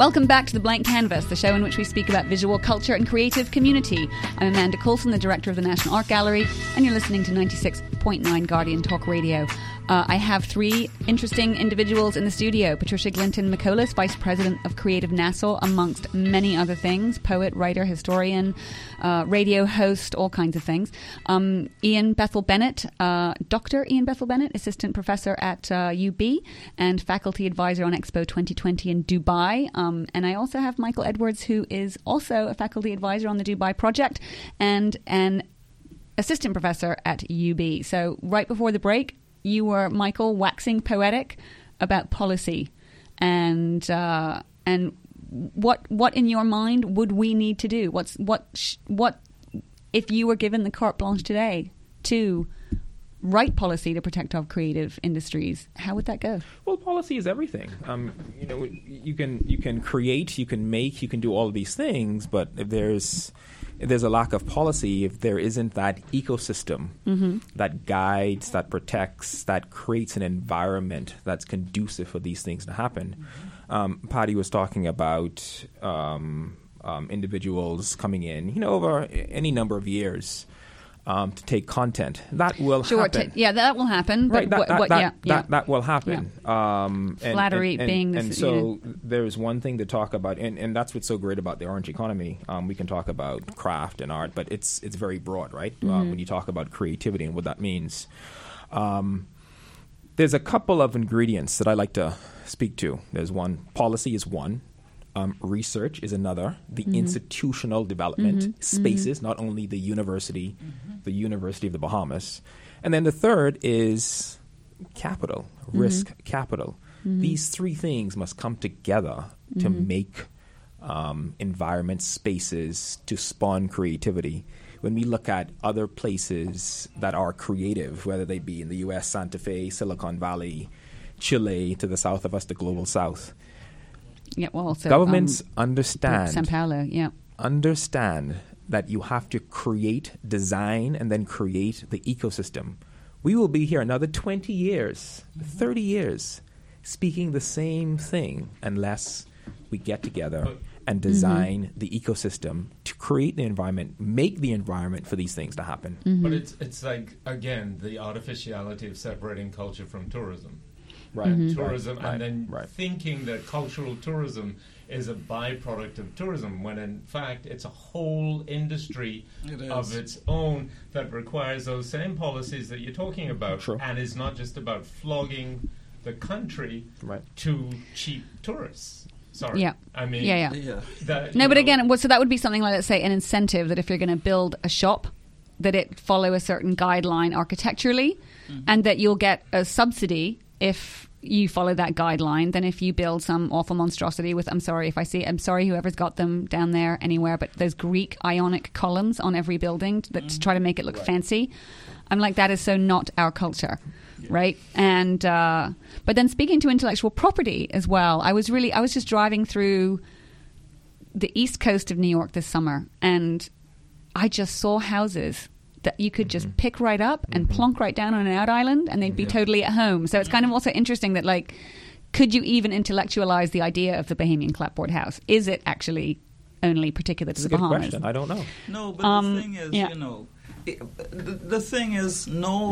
Welcome back to The Blank Canvas, the show in which we speak about visual culture and creative community. I'm Amanda Coulson, the director of the National Art Gallery, and you're listening to 96.9 Guardian Talk Radio. I have three interesting individuals in the studio. Patricia Glinton McColas, Vice President of Creative Nassau, amongst many other things. Poet, writer, historian, radio host, all kinds of things. Ian Bethel Bennett, Dr. Ian Bethel Bennett, Assistant Professor at UB and Faculty Advisor on Expo 2020 in Dubai. And I also have Michael Edwards, who is also a Faculty Advisor on the Dubai Project and an Assistant Professor at UB. So right before the break, you were, Michael, waxing poetic about policy and what in your mind would we need to do? What if you were given the carte blanche today to write policy to protect our creative industries? How would that go? Well, policy is everything. You can create, you can make, you can do all of these things, but if there's a lack of policy, if there isn't that ecosystem that guides, that protects, that creates an environment that's conducive for these things to happen. Patty was talking about individuals coming in, over any number of years to take content. That will happen. That will happen. Right, but that will happen. Yeah. Flattery being... And so there's one thing to talk about, and that's what's so great about the orange economy. We can talk about craft and art, but it's very broad, right? When you talk about creativity and what that means. There's a couple of ingredients that I like to speak to. There's one, policy is one. Research is another. The institutional development spaces, not only the University of the Bahamas. And then the third is capital, risk capital. These three things must come together to make environment spaces to spawn creativity. When we look at other places that are creative, whether they be in the U.S., Santa Fe, Silicon Valley, Chile, to the south of us, the global south, yeah, well, also, governments understand São Paulo, understand that you have to create, design, and then create the ecosystem. We will be here another 20 years, 30 years, speaking the same thing unless we get together and design the ecosystem to create the environment, make the environment for these things to happen. But it's like, again, the artificiality of separating culture from tourism. Right. Tourism, and then thinking that cultural tourism is a byproduct of tourism, when in fact it's a whole industry of its own that requires those same policies that you're talking about, and is not just about flogging the country to cheap tourists. Sorry. Yeah. I mean, but again, so that would be something like, let's say, an incentive that if you're going to build a shop, that it follow a certain guideline architecturally, and that you'll get a subsidy if you follow that guideline. Then if you build some awful monstrosity with, I'm sorry whoever's got them down there anywhere, but those Greek Ionic columns on every building that to try to make it look fancy. I'm like, that is so not our culture. Right. And but then speaking to intellectual property as well, I was just driving through the east coast of New York this summer, and I just saw houses that you could just pick right up and plonk right down on an out island, and they'd be totally at home. So it's kind of also interesting that, like, could you even intellectualize the idea of the Bahamian clapboard house? Is it actually only particular to the Bahamas? That's a good question. I don't know. No, but the thing is, the thing is,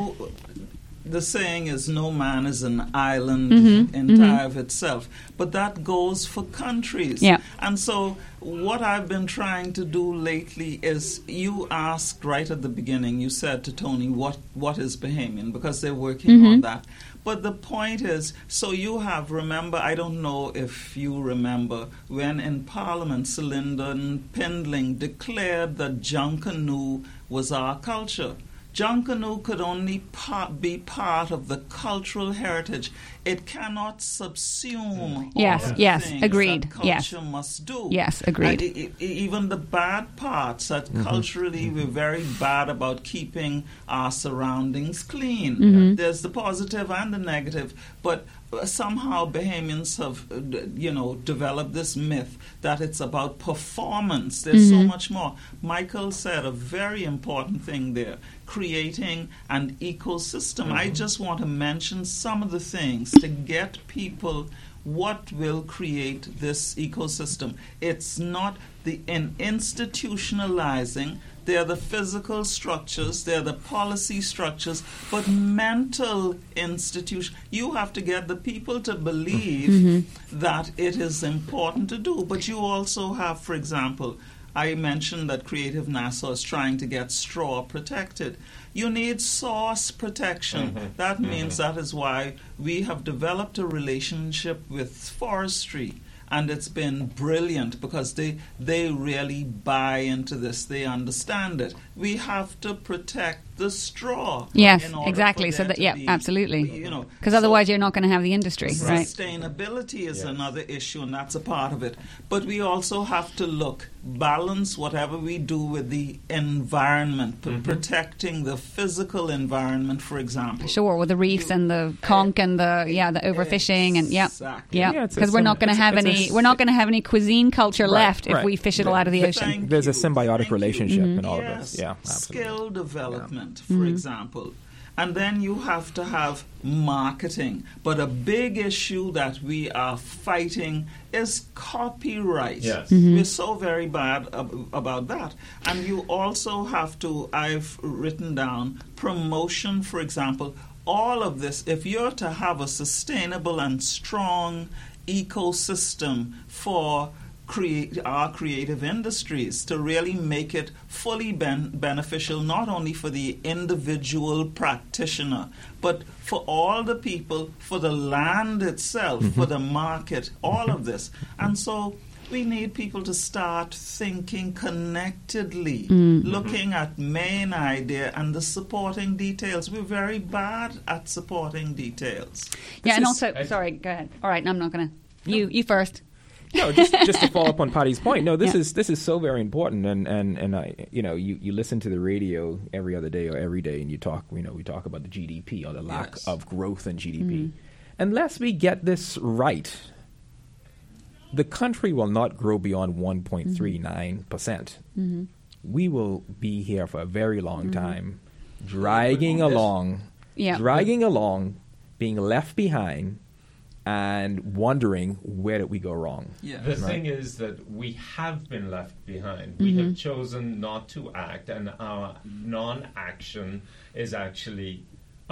the saying is no man is an island entire of itself. But that goes for countries. Yeah. And so what I've been trying to do lately is, you asked right at the beginning, you said to Tony, what is Bahamian? Because they're working on that. But the point is, so you have, remember, I don't know if you remember, when in Parliament, Celinda Pindling declared that Junkanoo was our culture. Junkanoo could only be part of the cultural heritage. It cannot subsume all the things agreed. that culture must do. Yes, agreed. Even the bad parts, that culturally we're very bad about keeping our surroundings clean. There's the positive and the negative. But somehow Bahamians have, developed this myth that it's about performance. There's so much more. Michael said a very important thing there, creating an ecosystem. I just want to mention some of the things to get people what will create this ecosystem. It's not in institutionalizing. They're the physical structures, they're the policy structures, but mental institutions. You have to get the people to believe that it is important to do. But you also have, for example, I mentioned that Creative Nassau is trying to get straw protected. You need source protection. That means that is why we have developed a relationship with forestry. And it's been brilliant because they really buy into this. They understand it. We have to protect the straw. Yes, exactly. So that, absolutely. Because otherwise you're not going to have the industry, right? Sustainability is another issue, and that's a part of it. But we also have to balance whatever we do with the environment, protecting the physical environment, for example. Sure, with the reefs and the conch and the overfishing and because we're not going to have any cuisine culture left if we fish it all out of the ocean. There's a symbiotic relationship in all of this. Yeah, absolutely. Skill development, for example. And then you have to have marketing. But a big issue that we are fighting is copyright. Yes. We're so very bad about that. And you also have to, I've written down, promotion, for example. All of this, if you're to have a sustainable and strong ecosystem for our creative industries, to really make it fully beneficial, not only for the individual practitioner, but for all the people, for the land itself, for the market, all of this. And so we need people to start thinking connectedly, looking at main idea and the supporting details. We're very bad at supporting details. Yeah, and also, sorry, go ahead. All right, no, I'm not going to. You first. No, just to follow up on Patty's point. No, this is so very important, and you listen to the radio every other day or every day, and we talk about the GDP or the lack of growth in GDP. Unless we get this right, the country will not grow beyond 1.39%. We will be here for a very long time, dragging along, being left behind, and wondering where did we go wrong. The thing is that we have been left behind. We have chosen not to act, and our non-action is actually,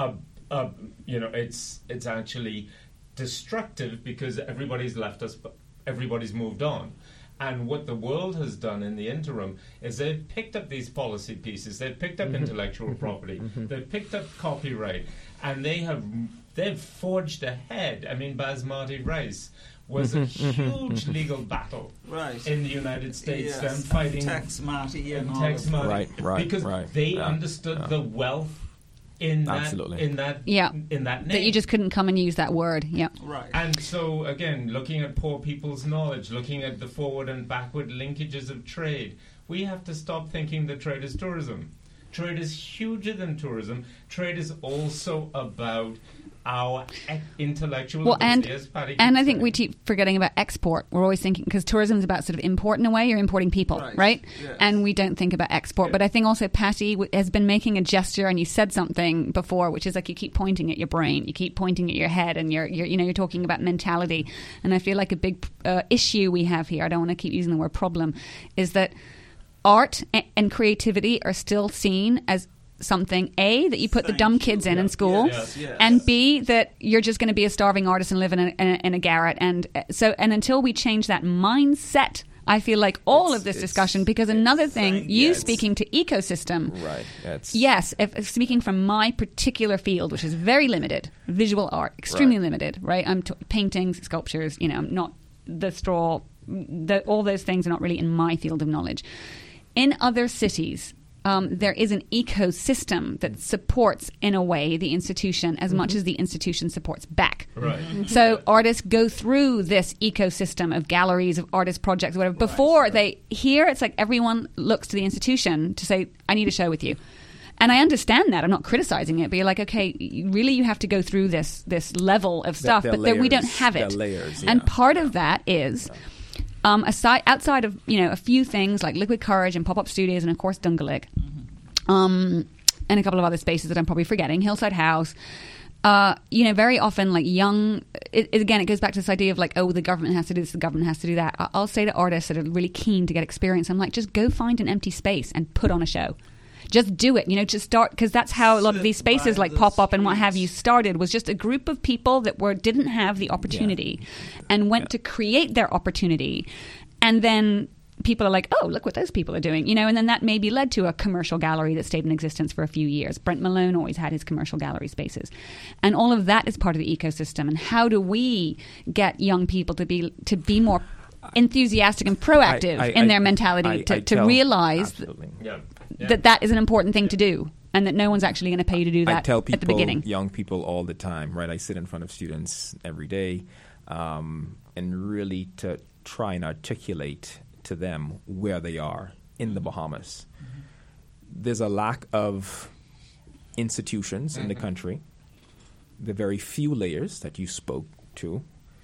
it's actually destructive because everybody's left us, everybody's moved on. And what the world has done in the interim is they've picked up these policy pieces, they've picked up intellectual property, they've picked up copyright, and they've forged ahead. I mean, Basmati rice was a huge legal battle in the United States. Them fighting Tax-Mati and all Tax Mati, because they understood the wealth in that name. That you just couldn't come and use that word. Right. And so again, looking at poor people's knowledge, looking at the forward and backward linkages of trade, we have to stop thinking that trade is tourism. Trade is huger than tourism. Trade is also about our intellectual ability, as Patty keeps and I think saying. we keep forgetting about export. We're always thinking, because tourism is about sort of import in a way, you're importing people, right? Yes. And we don't think about export. But I think also Patty has been making a gesture, and you said something before, which is like you keep pointing at your brain, you keep pointing at your head, and you're talking about mentality. And I feel like a big issue we have here, I don't want to keep using the word problem, is that art and creativity are still seen as something, A, that you put the dumb kids in school, and B, that you're just going to be a starving artist and live in a garret. And until we change that mindset, I feel like all of this discussion, because another thing, speaking to ecosystem, if speaking from my particular field, which is very limited, visual art, extremely limited, right? I'm paintings, sculptures, not the straw, all those things are not really in my field of knowledge. In other cities, there is an ecosystem that supports, in a way, the institution as much as the institution supports back. Right. So artists go through this ecosystem of galleries, of artist projects, whatever. Before it's like everyone looks to the institution to say, I need a show with you. And I understand that. I'm not criticizing it, but you're like, okay, really, you have to go through this level of stuff, but then we don't have it. Layers, and part of that is, outside of a few things like Liquid Courage and Pop-Up Studios and of course Dungalik, and a couple of other spaces that I'm probably forgetting, Hillside House. Very often, like young, again, it goes back to this idea of like, oh, the government has to do this, the government has to do that. I'll say to artists that are really keen to get experience, I'm like, just go find an empty space and put on a show. Just do it, just start, because that's how a lot of these spaces like Pop-Up and what have you started, was just a group of people that didn't have the opportunity and went to create their opportunity. And then people are like, oh, look what those people are doing, and then that maybe led to a commercial gallery that stayed in existence for a few years. Brent Malone always had his commercial gallery spaces. And all of that is part of the ecosystem. And how do we get young people to be more enthusiastic and proactive in their mentality to realize that is an important thing to do, and that no one's actually going to pay you to do that I tell people, at the beginning. Young people all the time, right? I sit in front of students every day, and really to try and articulate to them where they are in the Bahamas. There's a lack of institutions in the country, the very few layers that you spoke to.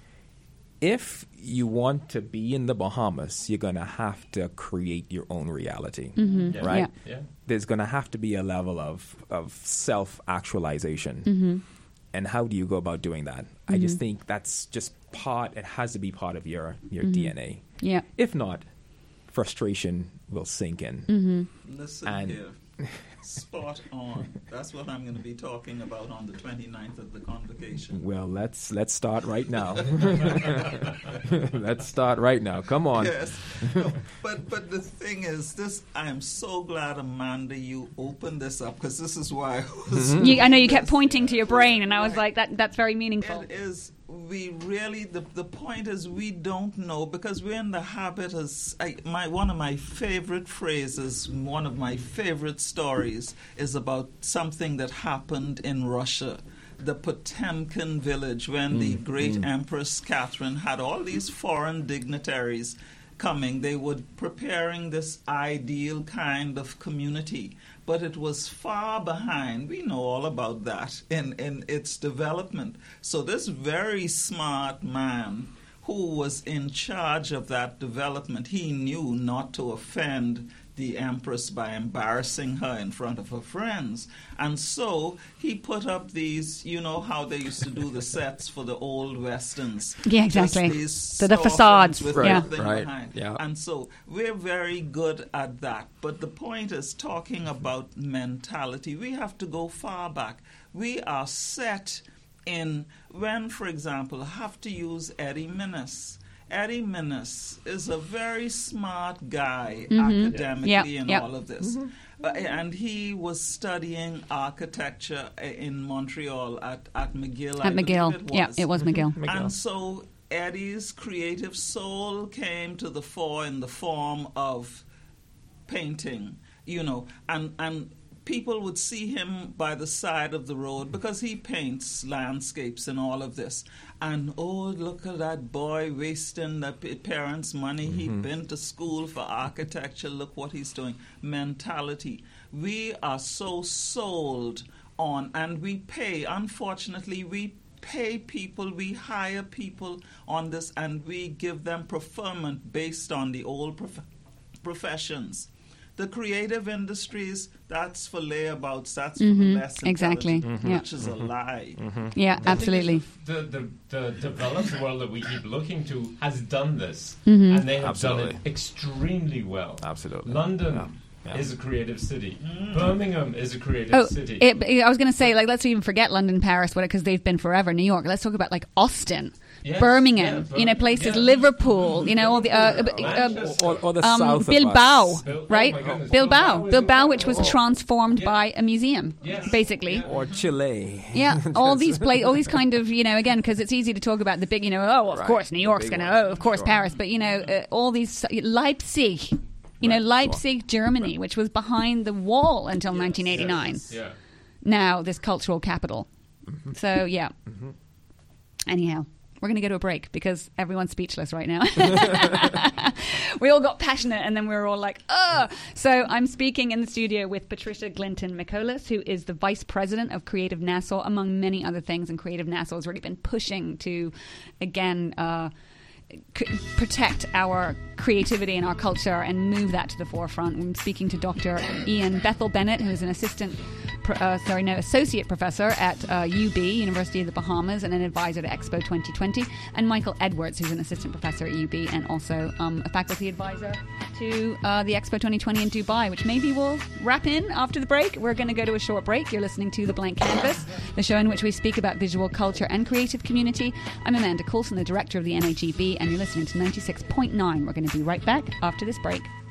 If you want to be in the Bahamas, you're going to have to create your own reality, right? Yeah. There's going to have to be a level of self-actualization. And how do you go about doing that? I just think that's just it has to be part of your DNA. Yeah. If not, frustration will sink in. Listen here. Spot on. That's what I'm going to be talking about on the 29th at the convocation. Well, let's start right now. Let's start right now. Come on. Yes. But the thing is, I am so glad, Amanda, you opened this up, because this is why I was... I know you kept pointing to your brain, and I was like, that's very meaningful. It is. We really, the point is, we don't know, because we're in the habit one of my favorite phrases, one of my favorite stories is about something that happened in Russia, the Potemkin village, when the great Empress Catherine had all these foreign dignitaries coming. They were preparing this ideal kind of community, but it was far behind. We know all about that in its development. So this very smart man who was in charge of that development, he knew not to offend the Empress by embarrassing her in front of her friends. And so he put up these, how they used to do the sets for the old Westerns. Yeah, exactly. The facades. With nothing behind. Yeah. And so we're very good at that. But the point is, talking about mentality, we have to go far back. We are set in when, for example, I have to use Eddie Minnis. Eddie Minnis is a very smart guy academically in all of this. And he was studying architecture in Montreal at McGill. At McGill. It was McGill. And so Eddie's creative soul came to the fore in the form of painting, and people would see him by the side of the road because he paints landscapes and all of this. And, oh, look at that boy wasting the parents' money. He'd been to school for architecture. Look what he's doing. Mentality. We are so sold on, and we pay. Unfortunately, we pay people, we hire people on this, and we give them preferment based on the old professions. The creative industries, that's for layabouts, that's for the less intelligent, which is a lie. Yeah, absolutely. The developed world that we keep looking to has done this, and they have done it extremely well. Absolutely. London is a creative city. Birmingham is a creative city. I was going to say, let's even forget London, Paris, because they've been forever. New York. Let's talk about Austin. Yes, Birmingham, places, Liverpool, all the or the south Bilbao, of us. right? Bilbao, which was transformed by a museum, basically. Or Chile. Yeah, all these kind of, again, because it's easy to talk about the big, of course New York's going to, of course Paris, but all these Leipzig. Leipzig, Germany, which was behind the wall until 1989. Yes. Yeah. Now this cultural capital. So, yeah. Anyhow. we're going to go to a break because everyone's speechless right now. We all got passionate and then we were all like, ugh. So I'm speaking in the studio with Patricia Glinton-McColas, who is the Vice President of Creative Nassau, among many other things. And Creative Nassau has really been pushing to, again, protect our creativity and our culture and move that to the forefront. I'm speaking to Dr. Ian Bethel-Bennett, who is an associate professor at UB, University of the Bahamas, and an advisor to Expo 2020, and Michael Edwards, who's an assistant professor at UB and also a faculty advisor to the Expo 2020 in Dubai, which maybe we'll wrap in after the break. We're going to go to a short break. You're listening to The Blank Canvas, the show in which we speak about visual culture and creative community. I'm Amanda Coulson, the director of the NAGB, and you're listening to 96.9. We're going to be right back after this break.